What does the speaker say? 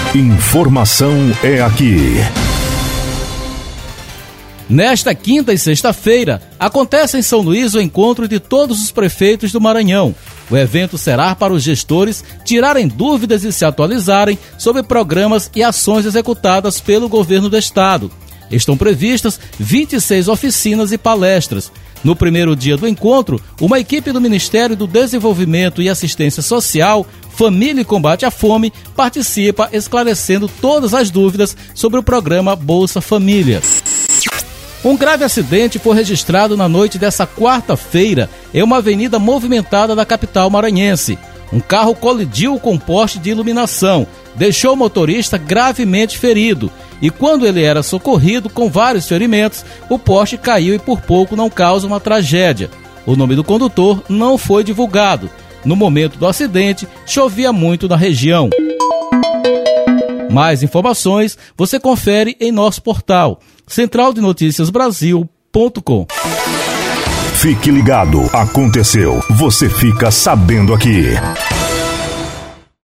Informação é aqui. Nesta quinta e sexta-feira, acontece em São Luís o encontro de todos os prefeitos do Maranhão. O evento será para os gestores tirarem dúvidas e se atualizarem sobre programas e ações executadas pelo governo do estado. Estão previstas 26 oficinas e palestras. No primeiro dia do encontro, uma equipe do Ministério do Desenvolvimento e Assistência Social, Família e Combate à Fome, participa esclarecendo todas as dúvidas sobre o programa Bolsa Família. Um grave acidente foi registrado na noite dessa quarta-feira em uma avenida movimentada da capital maranhense. Um carro colidiu com um poste de iluminação, deixou o motorista gravemente ferido e quando ele era socorrido com vários ferimentos, o poste caiu e por pouco não causa uma tragédia. O nome do condutor não foi divulgado. No momento do acidente, chovia muito na região. Mais informações você confere em nosso portal centraldenoticiasbrasil.com. Fique ligado, aconteceu, você fica sabendo aqui.